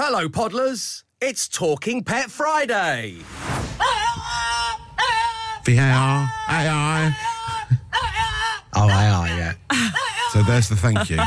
Hello, Podlers. It's Talking Pet Friday. VAR, AI. Oh, AI, yeah. So there's the thank you.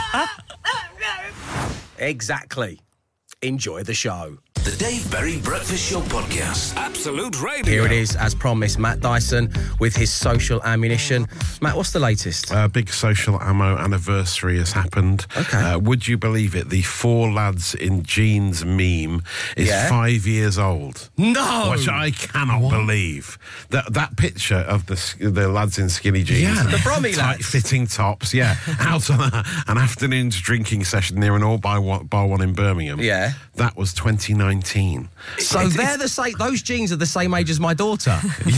Exactly. Enjoy the show. The Dave Berry Breakfast Show Podcast. Absolute Radio. Here it is, as promised, Matt Dyson with his social ammunition. Matt, what's the latest? Big social ammo anniversary has happened. Okay. Would you believe it? The 4 lads in jeans meme is 5 years old. No! Which I cannot believe. That picture of the lads in skinny jeans. Yeah, the Brommy lads. Tight-fitting tops, out on an afternoon's drinking session near an all-bar one in Birmingham. Yeah. That was 2019. So they're the same. Those jeans are the same age as my daughter.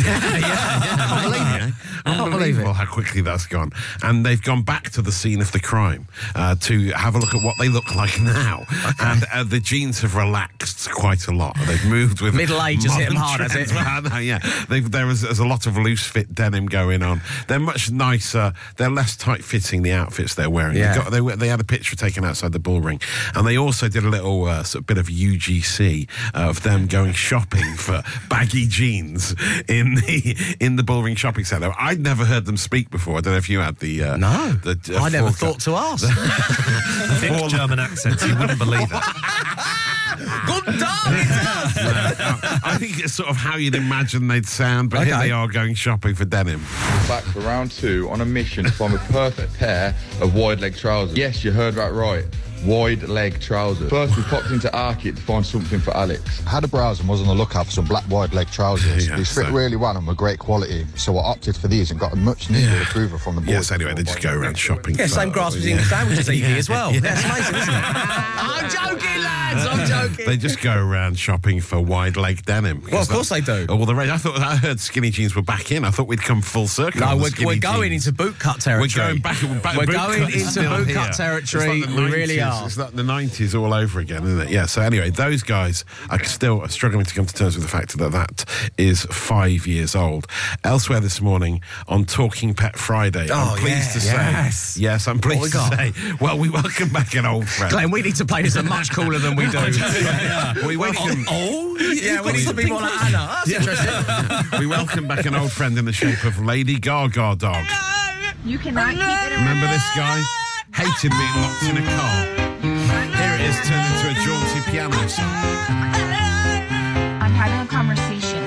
Unbelievable how quickly that's gone. And they've gone back to the scene of the crime to have a look at what they look like now. Okay. And the jeans have relaxed quite a lot. They've moved with middle age has hit them hard, has it? There's a lot of loose fit denim going on. They're much nicer. They're less tight fitting, the outfits they're wearing. Yeah. They had a picture taken outside the Bull Ring, and they also did a little sort of bit of UGC of them going shopping for baggy jeans in the Bull Ring shopping centre. I'd never heard them speak before. I don't know if you had the... No, I never thought to ask. Thick German accents, you wouldn't believe it. Good dog, it does! I think it's sort of how you'd imagine they'd sound, but here they are going shopping for denim. Back for round 2 on a mission to find a perfect pair of wide leg trousers. Yes, you heard that right. Wide leg trousers. First, we popped into Arcade to find something for Alex. I had a browse and was on the lookout for some black wide leg trousers. Yeah, These fit really well and were great quality, so I opted for these and got a much needed approval from the boys. Yes, anyway, they just go around shopping. Yeah, same grass between the sandwiches, Evie, as well. That's amazing, isn't it? I'm joking, lads, I'm joking. They just go around shopping for wide leg denim. Well, of course they do. Oh, well, I heard skinny jeans were back in. I thought we'd come full circle. No, we're going into bootcut territory. We're going back. We're going into bootcut territory. It's like we really are. It's like the 90s all over again, isn't it? Yeah, so anyway, those guys are still struggling to come to terms with the fact that is 5 years old. Elsewhere this morning on Talking Pet Friday, I'm pleased to say... Yes, I'm pleased to say... Well, we welcome back an old friend. Glenn, we need to play this much cooler than we do. We welcome... we need to be more like Anna. That's interesting. We welcome back an old friend in the shape of Lady Gaga Dog. You cannot keep it around. Remember this guy? Hated being locked in a car. Here it is, turned into a jaunty piano song. I'm having a conversation.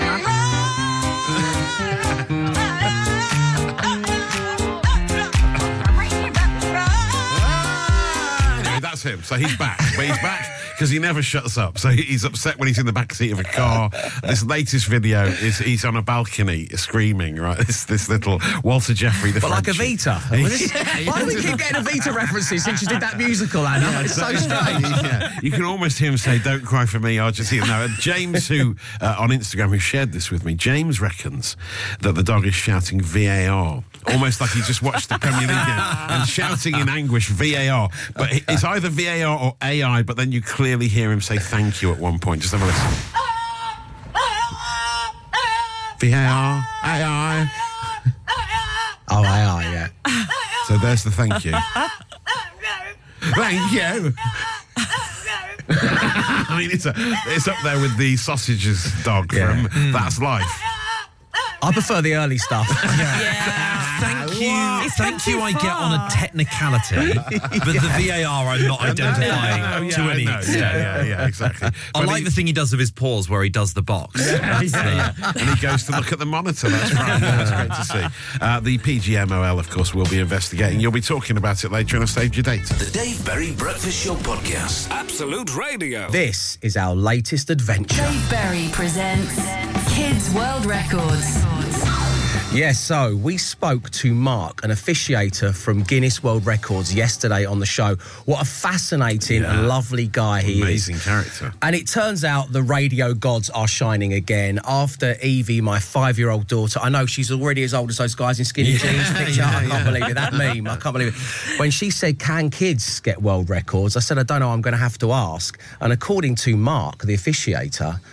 Anyway, that's him. So he's back. But he's back because he never shuts up. So he's upset when he's in the back seat of a car. This latest video is he's on a balcony screaming, right? This little Walter Jeffrey, the But Frenchie. like Evita. Why do we keep getting Evita references since you did that musical, Anna? It's so strange. You can almost hear him say, "Don't cry for me, Argentina." No, James, who on Instagram, who shared this with me, James reckons that the dog is shouting VAR, almost like he just watched the Premier League game and shouting in anguish VAR. But it's either VAR or AI, but then you clearly hear him say thank you at one point. Just have a listen. VAR, AI. Oh, AI, yeah. So there's the thank you. Thank you. I mean, it's up there with the sausages dog from That's Life. I prefer the early stuff. Thank you. Thank you, I get on a technicality, but the VAR I'm not identifying to any extent. Yeah, exactly. I like the thing he does with his paws where he does the box. And he goes to look at the monitor. That's right. That's great to see. The PGMOL, of course, will be investigating. You'll be talking about it later, and I've saved your date. The Dave Berry Breakfast Show Podcast. Absolute Radio. This is our latest adventure. Dave Berry presents Kids World Records. Yes, so we spoke to Mark, an officiator from Guinness World Records, yesterday on the show. What a fascinating and lovely guy he is. Amazing character. And it turns out the radio gods are shining again. After Evie, my 5-year-old daughter, I know she's already as old as those guys in skinny jeans picture. I can't believe it. That meme, I can't believe it. When she said, can kids get world records? I said, I don't know, I'm going to have to ask. And according to Mark, the officiator,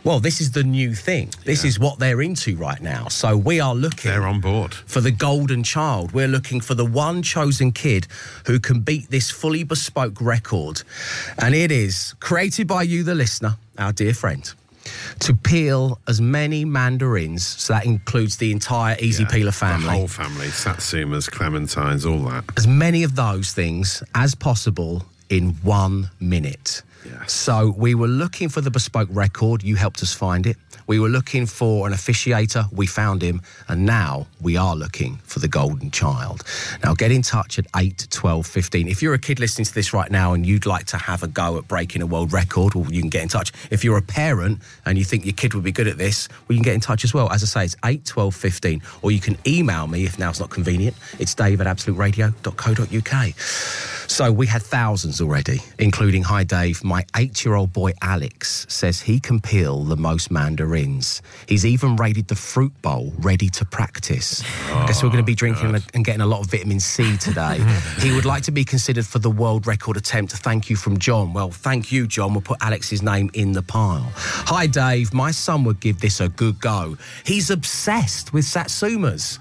Well, this is the new thing. This is what they're into right now. So we are looking... They're on board. ...for the golden child. We're looking for the one chosen kid who can beat this fully bespoke record. And it is created by you, the listener, our dear friend, to peel as many mandarins, so that includes the entire Easy Peeler family. The whole family, Satsumas, Clementines, all that. As many of those things as possible in 1 minute. Yes. So we were looking for the bespoke record. You helped us find it. We were looking for an officiator. We found him. And now we are looking for the golden child. Now get in touch at 8 12 15. If you're a kid listening to this right now and you'd like to have a go at breaking a world record, well, you can get in touch. If you're a parent and you think your kid would be good at this, well, you can get in touch as well. As I say, it's 8 12 15. Or you can email me if now's not convenient. It's dave@absoluteradio.co.uk. So we had thousands already, including, hi Dave, my 8-year-old boy Alex says he can peel the most mandarins. He's even raided the fruit bowl ready to practice. Guess we're going to be drinking and getting a lot of vitamin C today. He would like to be considered for the world record attempt. Thank you from John. Well, thank you, John. We'll put Alex's name in the pile. Hi Dave, my son would give this a good go. He's obsessed with Satsumas.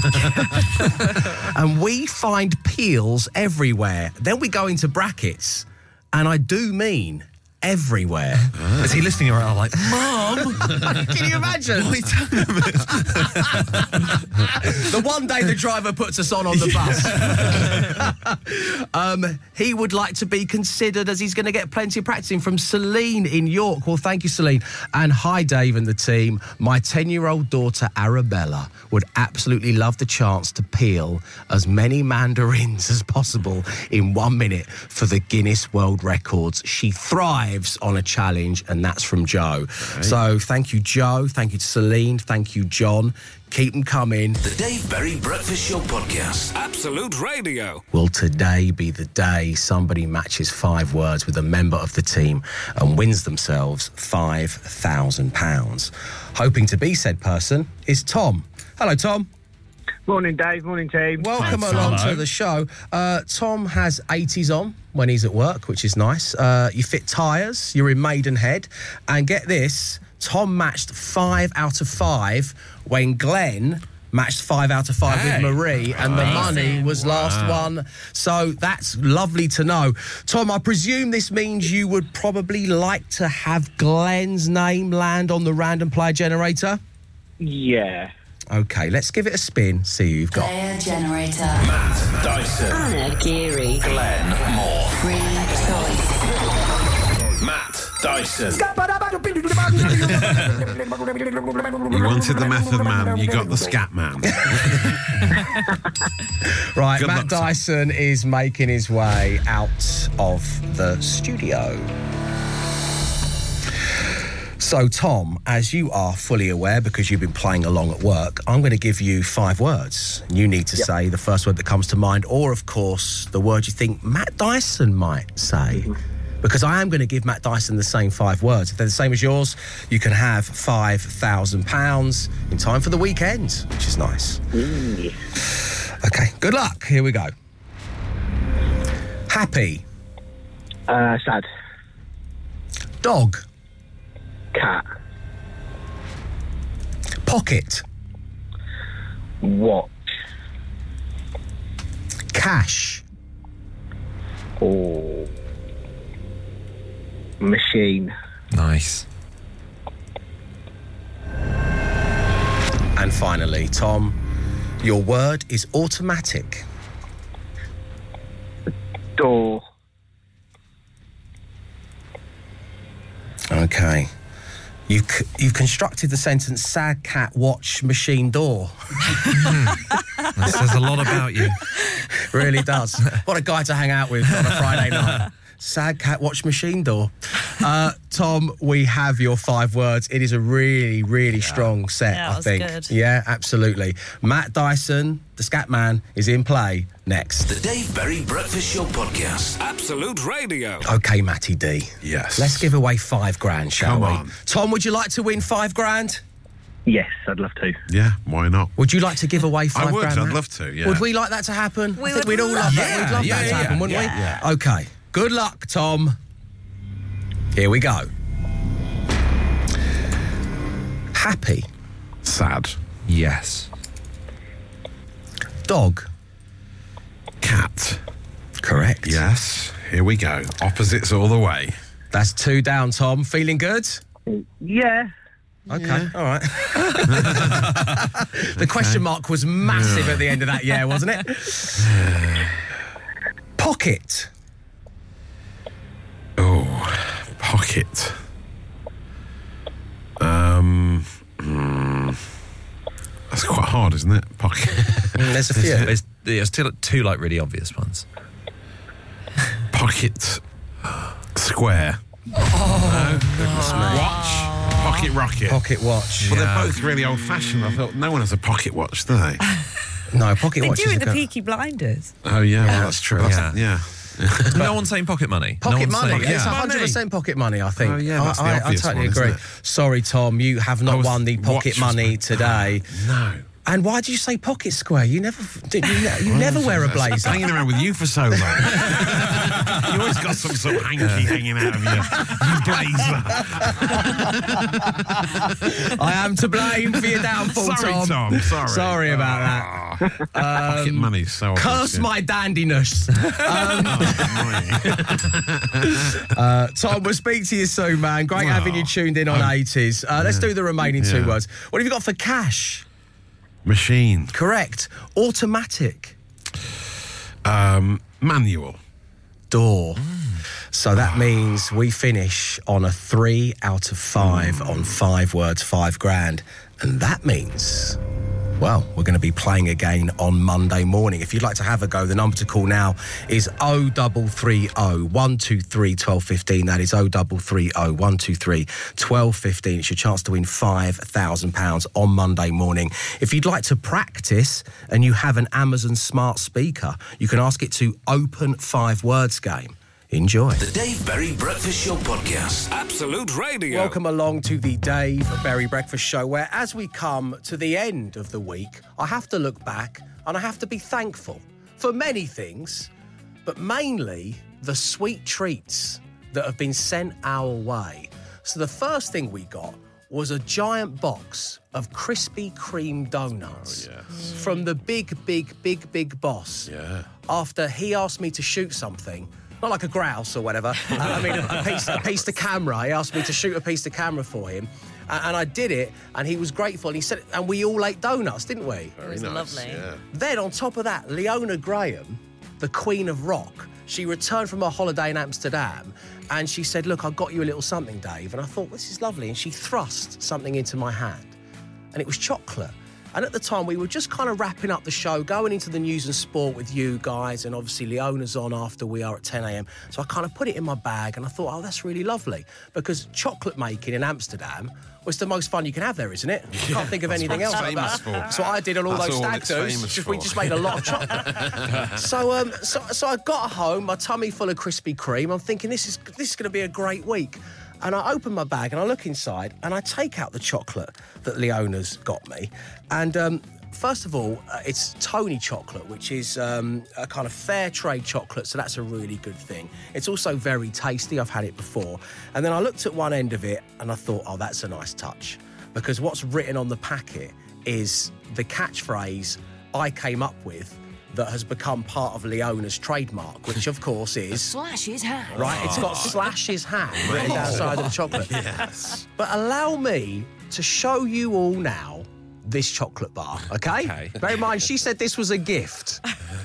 And we find peels everywhere. Then we go into brackets, and I do mean everywhere. Is he listening around like, Mum? Can you imagine? The one day the driver puts us on the bus. He would like to be considered as he's going to get plenty of practicing from Celine in York. Well, thank you, Celine. And hi, Dave and the team. My 10-year-old daughter, Arabella, would absolutely love the chance to peel as many mandarins as possible in 1 minute for the Guinness World Records. She thrives on a challenge, and that's from Joe. Okay. So thank you, Joe. Thank you to Celine. Thank you, John. Keep them coming. The Dave Berry Breakfast Show Podcast. Absolute Radio. Will today be the day somebody matches 5 words with a member of the team and wins themselves £5,000? Hoping to be said person is Tom. Hello, Tom. Morning, Dave. Morning, team. Welcome along to the show. Tom has 80s on when he's at work, which is nice. You fit tyres, you're in Maidenhead. And get this, Tom matched 5 out of 5 when Glenn matched 5 out of 5 with Marie, and the money was last one. So that's lovely to know. Tom, I presume this means you would probably like to have Glenn's name land on the random player generator? Yeah. OK, let's give it a spin, see who you've got. Player generator. Matt Dyson. Anna Geary. Glenn Moore. Free choice. Matt Dyson. You wanted the method man, you got the scat man. Right, Good Matt luck, Dyson is making his way out of the studio. So, Tom, as you are fully aware, because you've been playing along at work, I'm going to give you 5 words. You need to say the first word that comes to mind, or, of course, the word you think Matt Dyson might say. Because I am going to give Matt Dyson the same 5 words. If they're the same as yours, you can have £5,000 in time for the weekend, which is nice. OK, good luck. Here we go. Happy. Sad. Dog. Cat. Pocket. Watch. Cash. Oh. Machine. Nice. And finally, Tom, your word is automatic. Door. OK. You've constructed the sentence, sad cat, watch, machine door. That says a lot about you. Really does. What a guy to hang out with on a Friday night. Sad cat, watch, machine door. Tom, we have your 5 words. It is a really, really strong set, I think. Good. Yeah, absolutely. Matt Dyson, the scat man, is in play next. The Dave Berry Breakfast Show Podcast. Absolute Radio. OK, Matty D. Yes. Let's give away £5,000, shall we? on. Tom, would you like to win £5,000? Yes, I'd love to. Yeah, why not? Would you like to give away £5,000? I would, I'd Matt? love to, yeah. Would we like that to happen? We I think would we'd all love that. Yeah, We'd love yeah, that to yeah, happen, wouldn't we? yeah. OK. Good luck, Tom. Here we go. Happy. Sad. Yes. Dog. Cat. Correct. Yes. Here we go. Opposites all the way. That's 2 down, Tom. Feeling good? Yeah. Okay, all right. The question mark was massive at the end of that, wasn't it? Pocket. Oh, pocket. That's quite hard, isn't it? Pocket. There's a few. There's two like really obvious ones. Pocket. Square. Oh, goodness me. Watch. Pocket rocket. Pocket watch. Well, they're both really old-fashioned. I thought no one has a pocket watch, do they? No, pocket They watch. do in the Peaky Blinders. Oh yeah, well, that's true. Yeah. No one's saying pocket money. Pocket No one's money. saying- It's 100% pocket money, I think. Oh, yeah, that's the I obvious totally one, agree. isn't Sorry, Tom, you have not won the pocket watch money was- today. No. And why did you say pocket square? You never wear a blazer. Hanging around with you for so long. You always got some sort of hanky hanging out of you blazer. I am to blame for your downfall, Sorry, Tom. Tom. Sorry. Sorry about that. Pocket money, so obvious, Curse yeah. my dandiness. Tom, we'll speak to you soon, man. Great having you tuned in on 80s. Let's do the remaining 2 words. What have you got for cash? Machine. Correct. Automatic. Manual. Door. So that means we finish on a 3 out of 5 on 5 words, 5 grand. And that means, well, we're going to be playing again on Monday morning. If you'd like to have a go, the number to call now is 0330 123 1215. That is 0330 123 1215. It's your chance to win £5,000 on Monday morning. If you'd like to practice and you have an Amazon smart speaker, you can ask it to open 5 words game. Enjoy. The Dave Berry Breakfast Show Podcast. Absolute Radio. Welcome along to the Dave Berry Breakfast Show, where as we come to the end of the week, I have to look back and I have to be thankful for many things, but mainly the sweet treats that have been sent our way. So the first thing we got was a giant box of Krispy Kreme donuts from the big boss. Yeah. After he asked me to shoot something, not like a grouse or whatever, I mean a piece to camera. He asked me to shoot a piece to camera for him, and I did it, and he was grateful. And he said, and we all ate donuts, didn't we? It was lovely. Yeah. Then on top of that, Leona Graham, the Queen of Rock, she returned from her holiday in Amsterdam, and she said, look, I got you a little something, Dave. And I thought, this is lovely. And she thrust something into my hand, and it was chocolate. And at the time, we were just kind of wrapping up the show, going into the news and sport with you guys, and obviously Leona's on after we are at 10 a.m. So I kind of put it in my bag, and I thought, oh, that's really lovely, because chocolate making in Amsterdam was the most fun you can have there, isn't it? I can't think of anything else like famous that. for. So I did on all That's those all stag it's do's. famous We for. just made a lot of chocolate. So I got home, my tummy full of Krispy Kreme. I'm thinking this is going to be a great week. And I open my bag and I look inside and I take out the chocolate that Leona's got me. And first of all, it's Tony chocolate, which is a kind of fair trade chocolate, so that's a really good thing. It's also very tasty. I've had it before. And then I looked at one end of it and I thought, oh, that's a nice touch. Because what's written on the packet is the catchphrase I came up with that has become part of Leona's trademark, which of course is... Slash his hand. Right, it's got slash his hand written outside of the chocolate. Yes. But allow me to show you all now this chocolate bar, okay? Bear in mind, she said this was a gift.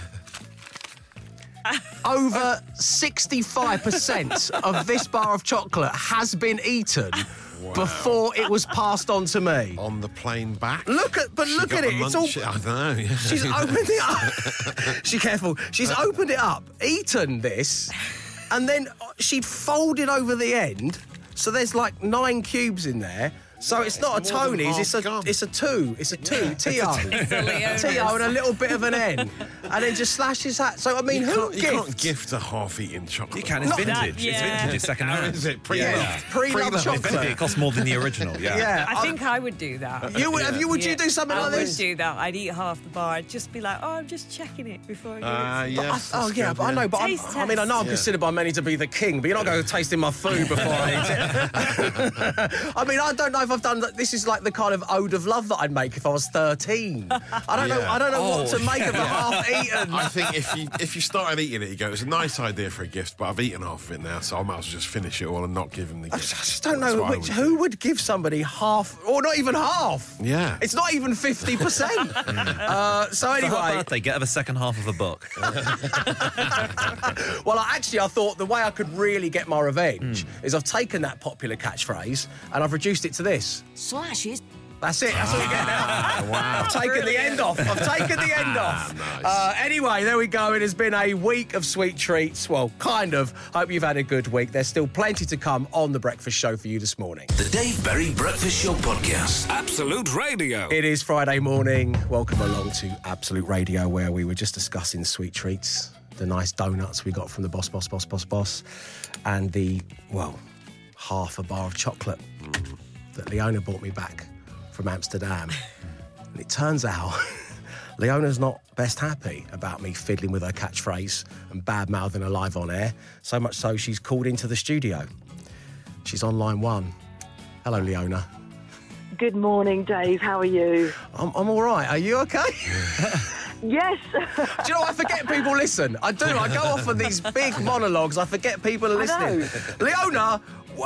Over 65% of this bar of chocolate has been eaten before it was passed on to me. On the plane back. Look at it. It's all. I don't know. Yeah. She's opened it up. She's careful. She's opened it up, eaten this, and then she'd folded over the end. So there's like 9 cubes in there. So it's not a more than Tony's, half gone. it's a 2. It's a 2. T-O. Leona's. T-O and a little bit of an N. And then just slashes that. So, I mean, You who can't gifts? gift a half-eaten chocolate. You can. It's vintage. It's vintage. It's second hand. Is it pre-loved? Pre-loved chocolate. It costs more than the original. Yeah. Yeah. I think I would do that. Would you do something I like would this? do that. I'd eat half the bar. I'd just be like, oh, I'm just checking it before I do it. Yes. Oh, that's yeah, good, but I know, but Taste I mean, I know I'm test. considered by many to be the king, but you're not going to taste in my food before I eat it. I mean, I don't know if if I've done that. This is like the kind of ode of love that I'd make if I was 13. I don't know. I don't know what to make of a half-eaten. I think if you started eating it, you go, it's a nice idea for a gift, but I've eaten half of it now, so I might as well just finish it all and not give him the gift. I just don't know who would give somebody half, or not even half. Yeah. It's not even 50%. So anyway. For her birthday, get her the second half of a book. Well, I thought the way I could really get my revenge is I've taken that popular catchphrase and I've reduced it to this. Slashes. That's it. That's all you get now. Wow. I've taken the end off. Nice. Anyway, there we go. It has been a week of sweet treats. Well, kind of. Hope you've had a good week. There's still plenty to come on The Breakfast Show for you this morning. The Dave Berry Breakfast Show Podcast. Absolute Radio. It is Friday morning. Welcome along to Absolute Radio, where we were just discussing sweet treats, the nice donuts we got from the boss, and the, well, half a bar of chocolate that Leona brought me back from Amsterdam. And it turns out Leona's not best happy about me fiddling with her catchphrase and bad-mouthing her live on air, so much so she's called into the studio. She's on line one. Hello, Leona. Good morning, Dave. How are you? I'm all right. Are you okay? Yes. Do you know, I forget people listen. I do. I go off on these big monologues. I forget people are listening. Leona,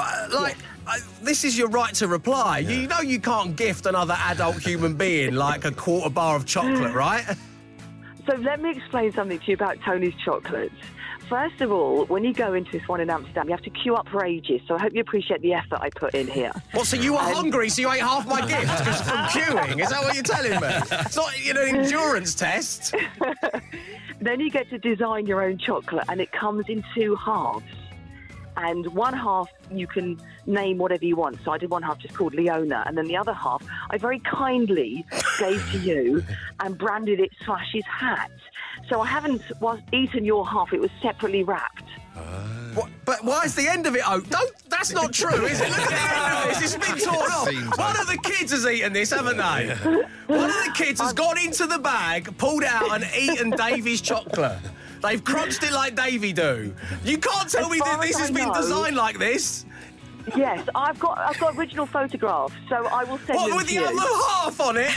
this is your right to reply. Yeah. You know you can't gift another adult human being like a quarter bar of chocolate, right? So let me explain something to you about Tony's chocolates. First of all, when you go into this one in Amsterdam, you have to queue up for ages, so I hope you appreciate the effort I put in here. What, so you were hungry, so you ate half my gift just from queuing? Is that what you're telling me? It's not an endurance test. Then you get to design your own chocolate, and it comes in two halves. And one half you can name whatever you want. So I did one half just called Leona, and then the other half I very kindly gave to you and branded it Slash's hat. So I haven't eaten your half, it was separately wrapped. What? But why is the end of it oak? That's not true, is it? Look at the end of this. It's been torn off. One of the kids has eaten this, haven't they? One of the kids has gone into the bag, pulled it out and eaten Davey's chocolate. They've crunched it like Davey do. You can't tell me that this has been designed like this. Yes, I've got original photographs, so I will send them to you. What, with the other half on it?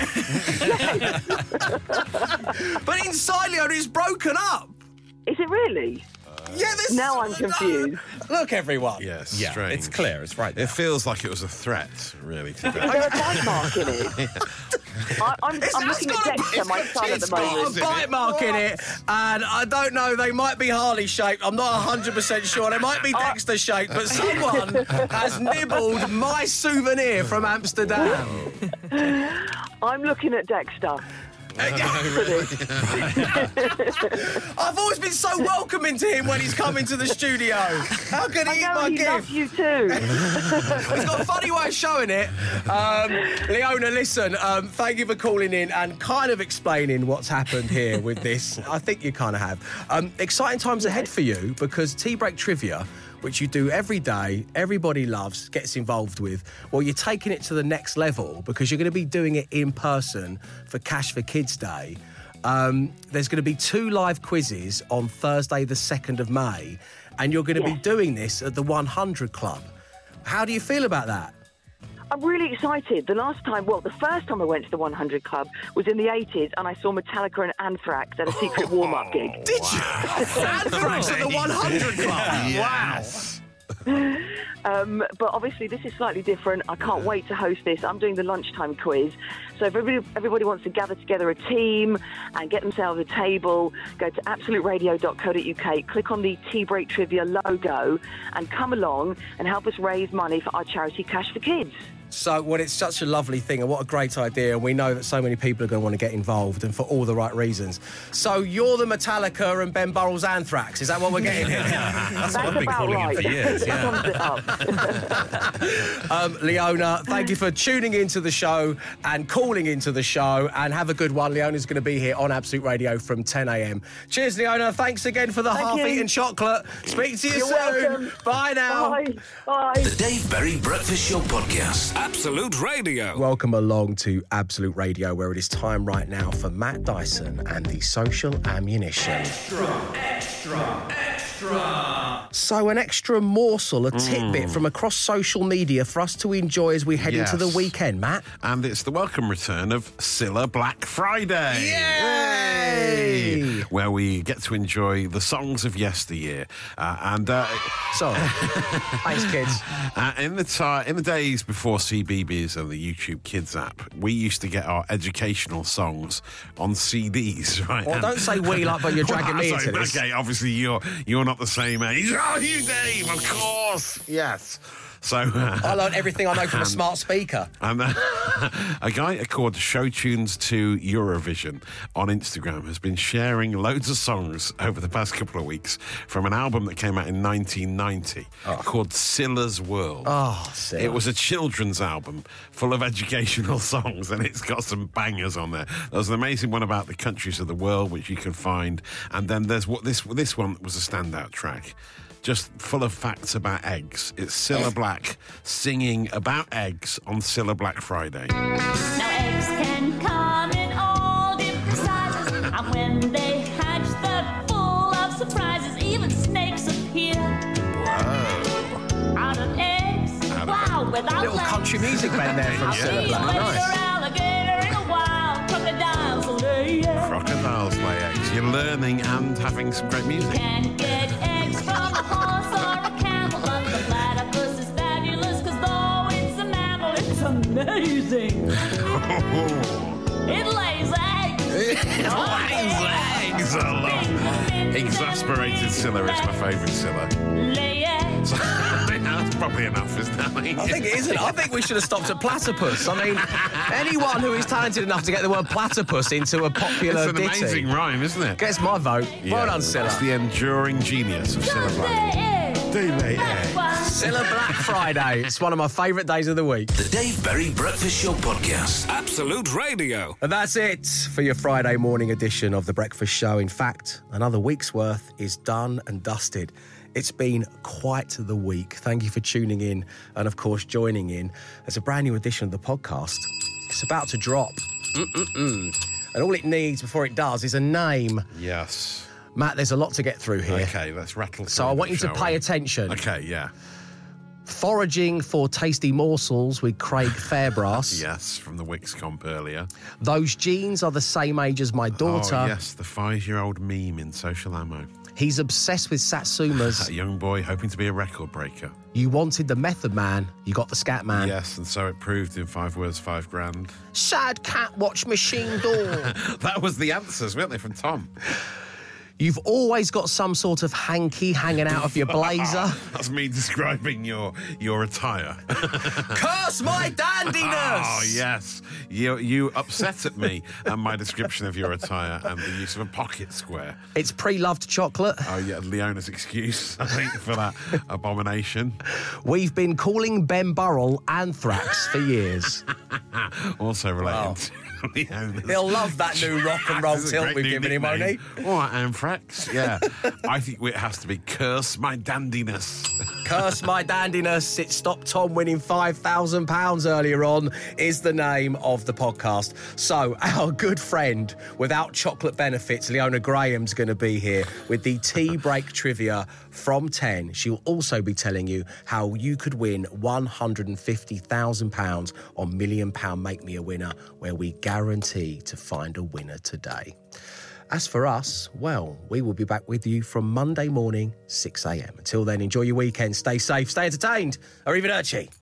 Yes. But inside, Leona, it's broken up. Is it really? Yeah, now I'm confused. Look, everyone. Yes, yeah, strange. It's clear. It's right there. It feels like it was a threat, really. Is there a bite mark in it? I'm looking at Dexter, my son, at the moment. It's got a bite mark in it, and I don't know, they might be Harley-shaped. I'm not 100% sure. They might be Dexter-shaped, but someone has nibbled my souvenir from Amsterdam. I'm looking at Dexter. I've always been so welcoming to him when he's come into the studio. How can he eat my gift? Loves you too. He's got a funny way of showing it. Leona, listen, thank you for calling in and kind of explaining what's happened here with this. I think you kind of have. Exciting times ahead for you because Tea Break Trivia, which you do every day, everybody loves, gets involved with. Well, you're taking it to the next level because you're going to be doing it in person for Cash for Kids Day. There's going to be 2 live quizzes on Thursday, the 2nd of May, and you're going to be doing this at the 100 Club. How do you feel about that? I'm really excited. The first time I went to the 100 Club was in the 80s, and I saw Metallica and Anthrax at a secret warm-up gig. Did you? Anthrax at the 100 Club? Yes. Wow. But obviously this is slightly different. I can't wait to host this. I'm doing the lunchtime quiz. So if everybody wants to gather together a team and get themselves a table, go to absoluteradio.co.uk, click on the Tea Break Trivia logo and come along and help us raise money for our charity Cash for Kids. So, well, it's such a lovely thing and what a great idea. And we know that so many people are going to want to get involved and for all the right reasons. So you're the Metallica and Ben Burrell's Anthrax. Is that what we're getting here? That's what I've been calling him for years, yeah. Leona, thank you for tuning into the show and calling into the show. And have a good one. Leona's going to be here on Absolute Radio from 10 a.m. Cheers, Leona. Thanks again for the half-eaten chocolate. Speak to you soon. Welcome. Bye now. Bye. Bye. The Dave Berry Breakfast Show Podcast. Absolute Radio. Welcome along to Absolute Radio, where it is time right now for Matt Dyson and the Social Ammunition. Extra, extra, extra. So an extra morsel, a tidbit from across social media for us to enjoy as we head into the weekend, Matt. And it's the welcome return of Cilla Black Friday. Yay! Where we get to enjoy the songs of yesteryear. Sorry. Thanks, kids. In the days before CBeebies and the YouTube Kids app, we used to get our educational songs on CDs, right? Well, don't say we like, but you're dragging me into this. Okay, obviously you're not the same age. Oh, you, Dave, of course. Yes. So I learned everything I know from a smart speaker. And a guy called Show Tunes to Eurovision on Instagram has been sharing loads of songs over the past couple of weeks from an album that came out in 1990 called Cilla's World. Oh, Cilla. It was a children's album full of educational songs, and it's got some bangers on there. There's an amazing one about the countries of the world, which you can find, and then there's this one was a standout track. Just full of facts about eggs. It's Cilla Black singing about eggs on Cilla Black Friday. Now eggs can come in all different sizes, and when they hatch, they're full of surprises. Even snakes appear. Whoa! Out of eggs. Wow! Without little country music band there from Cilla Black. Nice. Alligator in a wild crocodiles lay eggs. Crocodiles lay eggs. You're learning and having some great music. Can get eggs from a horse or a camel, but the platypus is fabulous, 'cause though it's a mammal, it's amazing. It lays eggs. It lays eggs. I love. Exasperated Cilla is my favourite Cilla. Lay eggs. That's probably enough, isn't it? I think it isn't. I think we should have stopped at platypus. I mean, anyone who is talented enough to get the word platypus into a popular It's an ditty amazing rhyme, isn't it? gets my vote. Well done, It's Cilla. the enduring genius of Cilla Black. They lay eggs. Cilla Black Friday. It's one of my favourite days of the week. The Dave Berry Breakfast Show Podcast. Absolute Radio. And that's it for your Friday morning edition of The Breakfast Show. In fact, another week's worth is done and dusted. It's been quite the week. Thank you for tuning in and, of course, joining in. There's a brand new edition of the podcast. It's about to drop. And all it needs before it does is a name. Yes. Matt, there's a lot to get through here. Okay, let's rattle through. So I want you to pay attention. Okay, yeah. Foraging for tasty morsels with Craig Fairbrass. Yes, from the Wix comp earlier. Those jeans are the same age as my daughter. Oh, yes, the 5-year-old meme in Social Ammo. He's obsessed with Satsumas. A young boy hoping to be a record breaker. You wanted the Method Man, you got the Scat Man. Yes, and so it proved in 5 words, 5 grand. Sad cat watch machine door. That was the answers, weren't they, from Tom? You've always got some sort of hanky hanging out of your blazer. That's me describing your attire. Curse my dandiness! Oh, yes. You upset at me and my description of your attire and the use of a pocket square. It's pre-loved chocolate. Oh, yeah, Leona's excuse, I think, for that abomination. We've been calling Ben Burrell Anthrax for years. Also relating to Leona's. He'll love that new rock and roll tilt we've given him, won't he? All right, Anthrax, yeah. I think it has to be Curse My Dandiness. Curse My Dandiness. It stopped Tom winning £5,000 earlier on is the name of the podcast. So our good friend without chocolate benefits, Leona Graham's going to be here with the tea break trivia from 10. She'll also be telling you how you could win £150,000 on £1 Million Make Me a Winner, where we guarantee to find a winner today. As for us, well, we will be back with you from Monday morning, 6 a.m. Until then, enjoy your weekend, stay safe, stay entertained. Arrivederci.